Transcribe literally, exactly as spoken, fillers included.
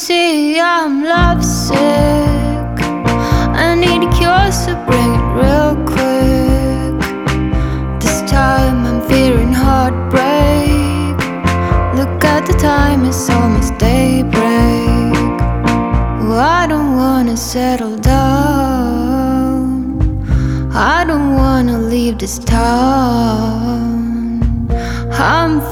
see, I'm lovesick. I need a cure, so bring it real quick. This time I'm fearing heartbreak. Look at the time, it's almost daybreak. Well, I don't wanna settle down. I don't wanna leave this town. I'm